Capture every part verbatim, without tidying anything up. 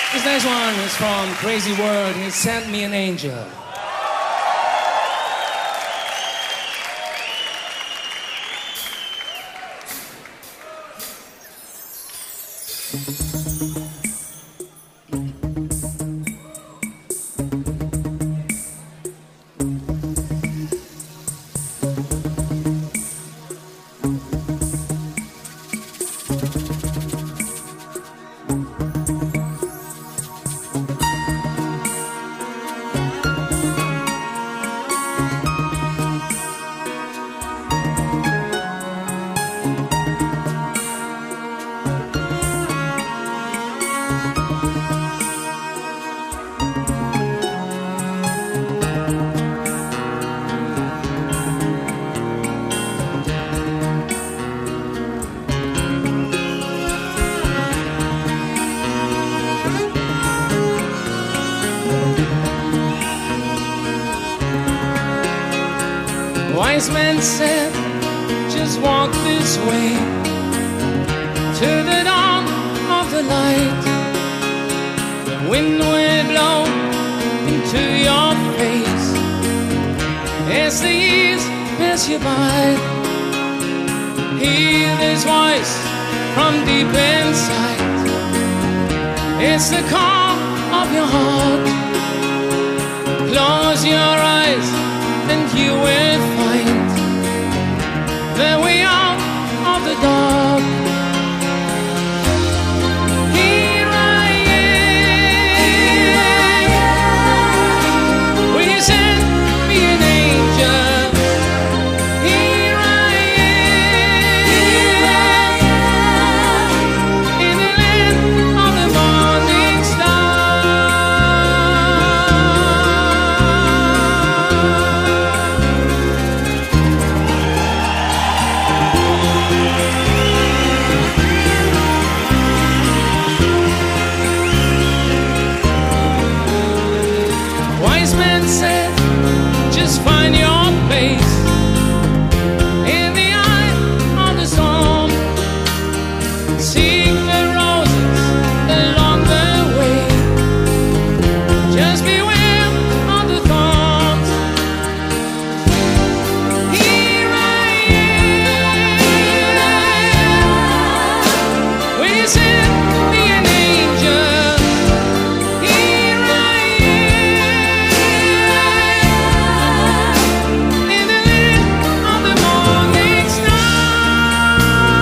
This next one is from Crazy World. He sent me an angel. Wise men said, just walk this way to the dawn of the light. The wind will blow into your face as the years pass you by. Hear this voice from deep inside. It's the call of your heart. Close your eyes and you will find the way out of the dark. Here I am. Will you send me an angel? Here I am, in the land of the morning star. Wise men said, just find your place in the eye of the storm. Seek the roses along the way. Just beware of the thorns. Here I am. Will you send me an angel? Here I am, in the land of the morning star.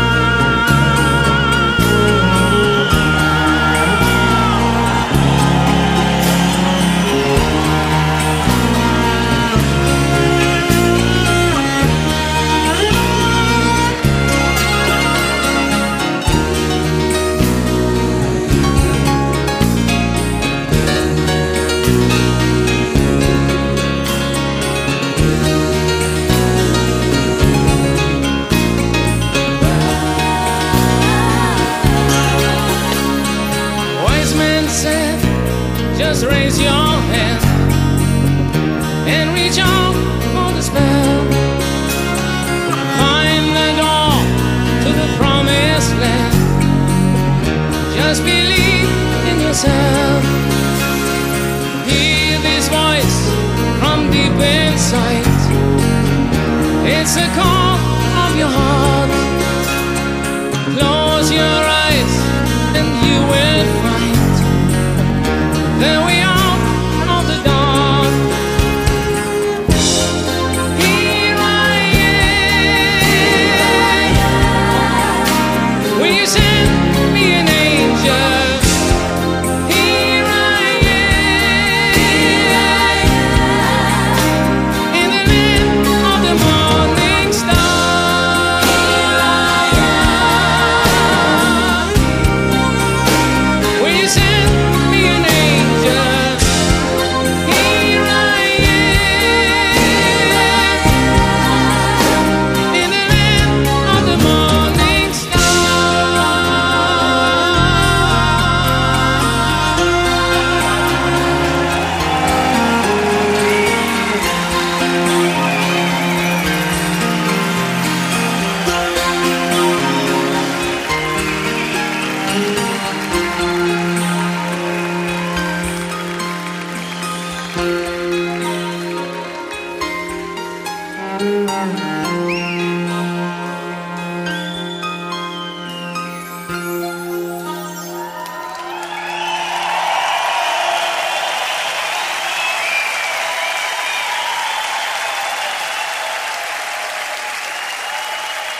Wise men said, just raise your hand and reach out for the spell. Find the door to the promised land. Just believe in yourself. Hear this voice from deep inside. It's the call of your heart. Close your eyes and you will find the way out of the dark. Here I am. Will you send me an angel? Here I am, in the land of the morning star. Thank you.